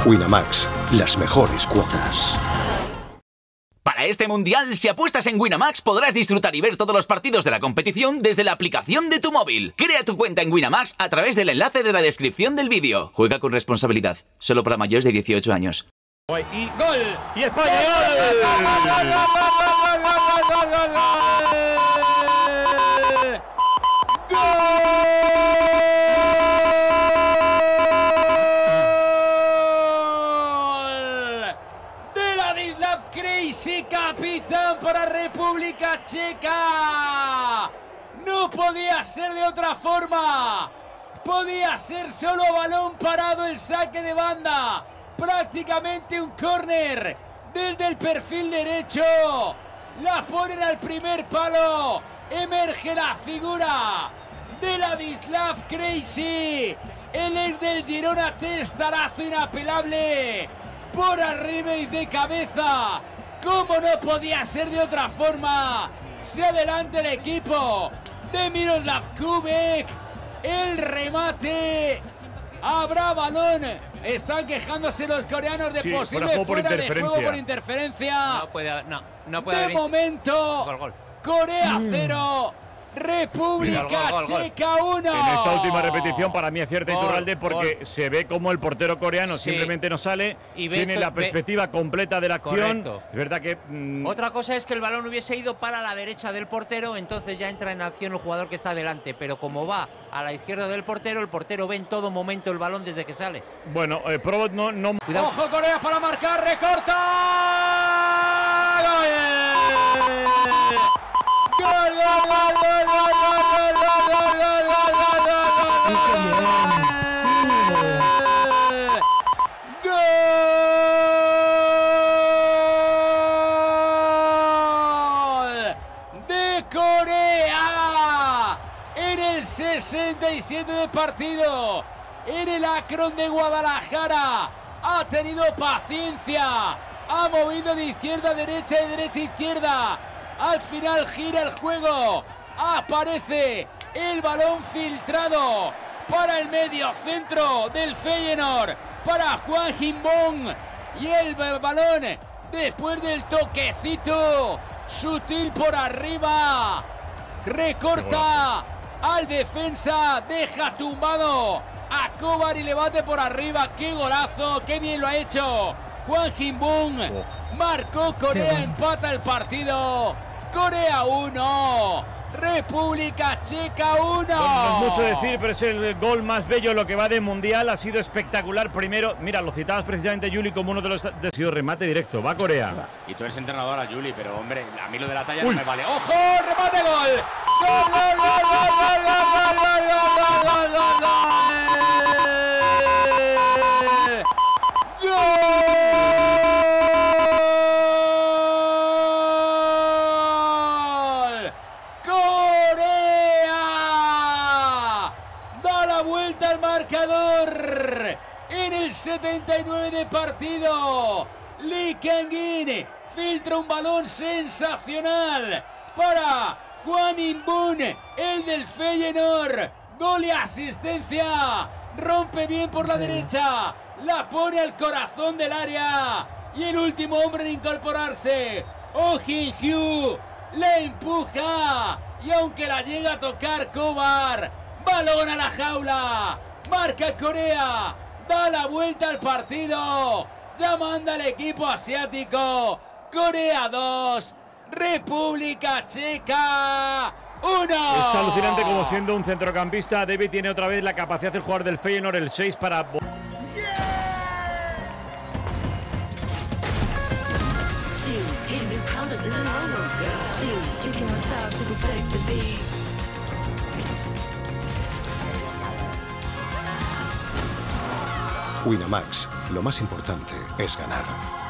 Winamax, las mejores cuotas. Para este mundial, si apuestas en Winamax, podrás disfrutar y ver todos los partidos de la competición desde la aplicación de tu móvil. Crea tu cuenta en Winamax a través del enlace de la descripción del vídeo. Juega con responsabilidad. Solo para mayores de 18 años. Y gol. Y España, Krejci, capitán para República Checa. No podía ser de otra forma. Podía ser solo balón parado, el saque de banda. Prácticamente un córner desde el perfil derecho. La ponen al primer palo. Emerge la figura de Ladislav Krejci. El ex del Girona, testarazo inapelable. Por arriba y de cabeza, como no podía ser de otra forma. Se adelanta el equipo de Miroslav Kubek. El remate. Habrá balón. Están quejándose los coreanos de posible fuera de juego por interferencia. No puede de momento, gol. Corea 0. República Checa 1. En esta última repetición para mí acierta Iturralde porque se ve como el portero coreano simplemente no sale y tiene la perspectiva completa de la acción. Correcto. Es verdad que otra cosa es que el balón hubiese ido para la derecha del portero, entonces ya entra en acción el jugador que está delante, pero como va a la izquierda del portero, el portero ve en todo momento el balón desde que sale. Bueno, Probot no. Cuidado. Ojo Corea para marcar, recorta. ¡Gol! De Corea en el 67 de partido, en el Akron de Guadalajara. Ha tenido paciencia, ha movido de izquierda a derecha y derecha a izquierda. Al final gira el juego, aparece el balón filtrado para el medio centro del Feyenoord, para Hwang In-beom, y el balón después del toquecito sutil por arriba, recorta al defensa, deja tumbado a Kovar y le bate por arriba. ¡Qué golazo! ¡Qué bien lo ha hecho! Hwang In-beom marcó, Corea empata el partido. Corea 1, República Checa 1. Bueno, no es mucho decir, pero es el gol más bello lo que va de mundial. Ha sido espectacular. Primero, mira, lo citabas precisamente, Juli, como uno de los... Ha sido remate directo, va Corea. Y tú eres entrenadora, Juli, pero hombre, a mí lo de la talla no me vale. ¡Ojo! ¡Remate, gol! ¡Gol, gol, gol, gol, gol, gol, gol, gol, gol, gol, vuelta al marcador en el 79 de partido. Lee Kang-in filtra un balón sensacional para Hwang In-beom, el del Feyenoord. Gol y asistencia. Rompe bien por la derecha, la pone al corazón del área y el último hombre en incorporarse, Oh Jin-hyo, la empuja y aunque la llega a tocar Kovar, balón a la jaula, marca Corea, da la vuelta al partido, ya manda el equipo asiático. Corea 2, República Checa 1. Es alucinante como siendo un centrocampista, David tiene otra vez la capacidad del jugador del Feyenoord, el 6 para... Winamax, lo más importante es ganar.